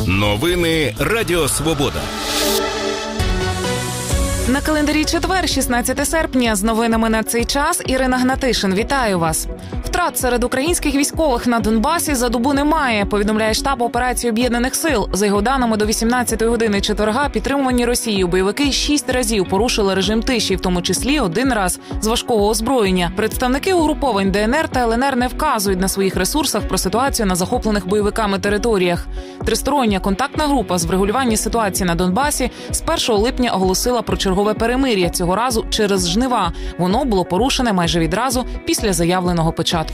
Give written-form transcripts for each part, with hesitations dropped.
Новини Радіо Свобода. На календарі четвер, 16 серпня. З новинами на цей час Ірина Гнатишин. Вітаю вас. Втрат серед українських військових на Донбасі за добу немає, повідомляє штаб операції Об'єднаних сил. За його даними, до 18-ї години четверга підтримувані Росією бойовики 6 разів порушили режим тиші, в тому числі 1 раз з важкого озброєння. Представники угруповань ДНР та ЛНР не вказують на своїх ресурсах про ситуацію на захоплених бойовиками територіях. Тристороння контактна група з врегулювання ситуації на Донбасі з 1 липня оголосила про чергове перемир'я, цього разу через жнива. Воно було порушене майже відразу після заявленого початку.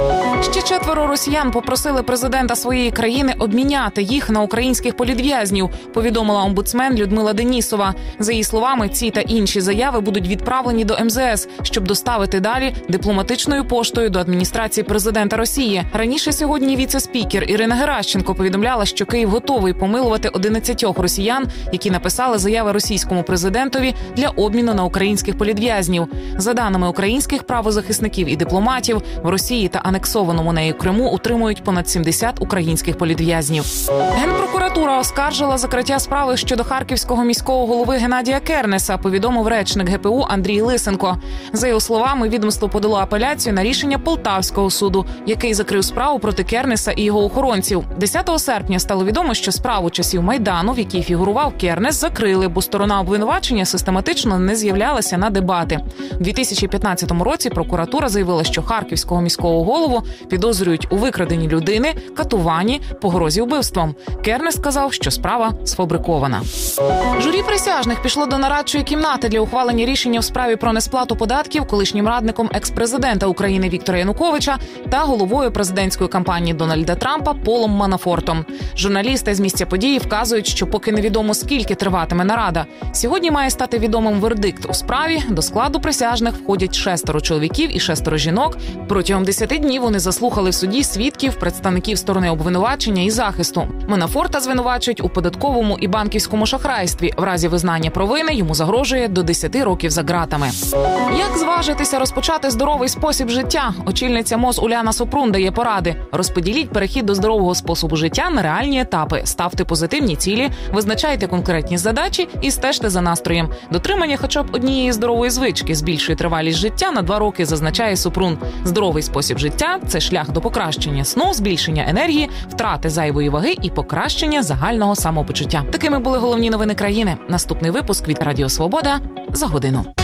Ще 4 росіян попросили президента своєї країни обміняти їх на українських політв'язнів, повідомила омбудсмен Людмила Денісова. За її словами, ці та інші заяви будуть відправлені до МЗС, щоб доставити далі дипломатичною поштою до адміністрації президента Росії. Раніше сьогодні віце-спікер Ірина Геращенко повідомляла, що Київ готовий помилувати 11 росіян, які написали заяви російському президентові для обміну на українських політв'язнів. За даними українських правозахисників і дипломатів, в Росії та анексованому нею Криму утримують понад 70 українських політв'язнів. Генпрокуратура оскаржила закриття справи щодо харківського міського голови Геннадія Кернеса, повідомив речник ГПУ Андрій Лисенко. За його словами, відомство подало апеляцію на рішення Полтавського суду, який закрив справу проти Кернеса і його охоронців. 10 серпня стало відомо, що справу часів Майдану, в якій фігурував Кернес, закрили, бо сторона обвинувачення систематично не з'являлася на дебати. У 2015 році прокуратура заявила, що харківського міського голову підозрюють у викраденні людини, катуванні, погрозі вбивством. Кернес сказав, що справа сфабрикована. Журі присяжних пішло до нарадчої кімнати для ухвалення рішення в справі про несплату податків колишнім радником екс-президента України Віктора Януковича та головою президентської кампанії Дональда Трампа Полом Манафортом. Журналісти з місця події вказують, що поки невідомо, скільки триватиме нарада. Сьогодні має стати відомим вердикт у справі. До складу присяжних входять 6 чоловіків і 6 жінок. Протягом 10 днів вони заслухали в суді свідків, представників сторони обвинувачення і захисту. Манафорта звинувачують у податковому і банківському шахрайстві. В разі визнання провини йому загрожує до 10 років за ґратами. Як зважитися розпочати здоровий спосіб життя? Очільниця МОЗ Уляна Супрун дає поради. Розподіліть перехід до здорового способу життя на реальні етапи. Ставте позитивні цілі, визначайте конкретні задачі і стежте за настроєм. Дотримання хоча б однієї здорової звички збільшує тривалість життя на 2 роки, зазначає Супрун. Здоровий спосіб життя – це шлях до покращення сну, збільшення енергії, втрати зайвої ваги і покращення загального самопочуття. Такими були головні новини країни. Наступний випуск від Радіо Свобода за годину.